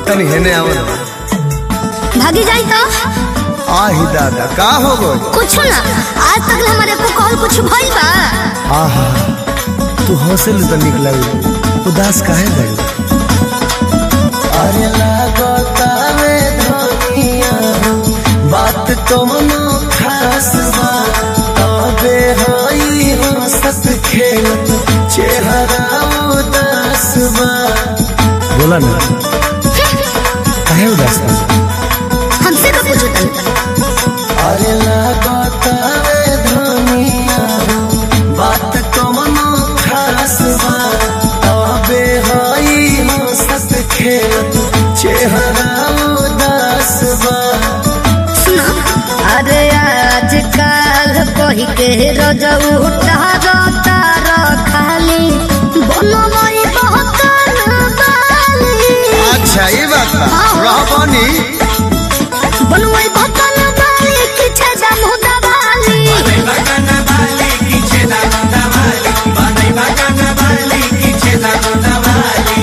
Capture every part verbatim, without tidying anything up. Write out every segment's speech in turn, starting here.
तनी हेने आवल भागी जाई तो आही दादा का हो गो कुछ ना आज तक हमारे को कॉल कुछ भइल बा। आहा तू हंसल तो निकला उदास काहे गई अरे लागता रे धनिया बात तुमनो खास बा तबे हई हंसत खेलत चेहरा उदास बा बोला ना काहे उदास बा हमसे का पूछो तनी अरे लागता रे धनिया बात तुमनो खास बा तबे हई हंसत खेलत चेहरा उदास बा सुना अरे आज काल कही के रजऊ तारा तारा खाली बनवई बहकान बाली। अच्छा ये बात बा रहबानी बनवई बहकान बाली किछे जामुदा बाली बनई बहकान बाली किछे जामुदा बाली बनई बहकान बाली किछे जामुदा बाली।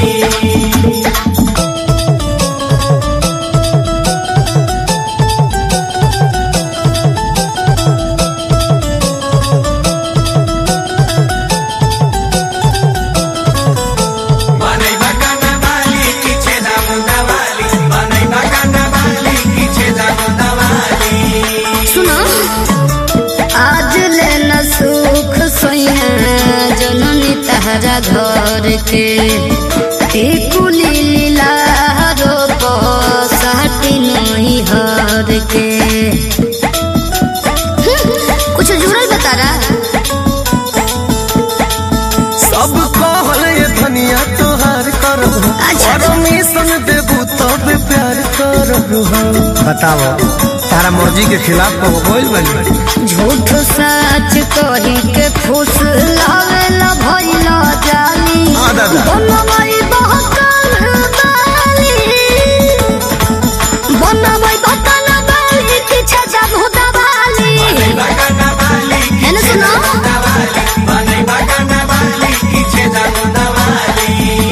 तहरा घर के टिकुली लीला रोप साटी नहीं हर के कुछ जुड़ल बता रहा सब कहल ये धनिया तोहार करब परमिशन देबू तब प्यार करब बताओ तारा मर्जी के खिलाफ को बोल बनी झूठ सच कही के खुश लावेला भइला जाली बनवई बहकान बाली बनवई बहकान बाली किछे जामुदा बाली बनई बहकान बाली है ना सुनो बनई बहकान बाली किछे जामुदा बाली।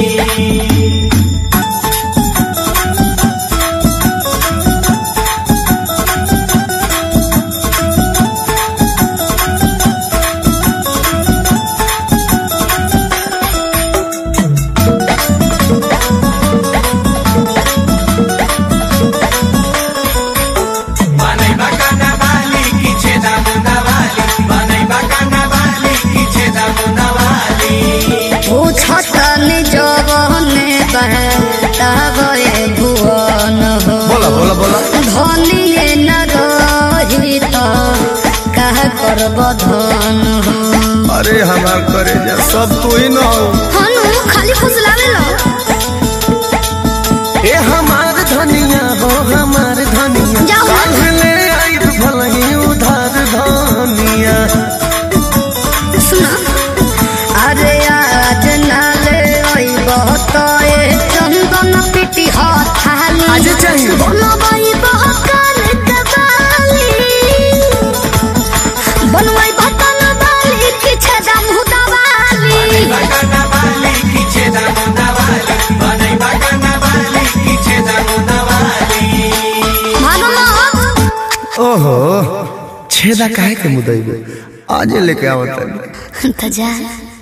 बोला बोला बोला धनिए न रही तो कह करब धन हो। अरे हमार करे जा सब तू ही न हो हनु खाली फुसलावे लो ए हमार धनिया हो हमार धनिया जाओ ना। काल्हले आई भलही उधार धनिया सुना अरे आज नाले ओई बहतए चंदन पिटी हाथाली आज चाहिए बनवई बहकान के बाली बनवई बहकान बाली किछे जामुदा बाली बनई बहकान बाली किछे जामुदा बाली बनई बहकान बाली किछे जामुदा बाली। मानो ना ओहो छेदा काहे के मुदई आज लेके आवत तो जा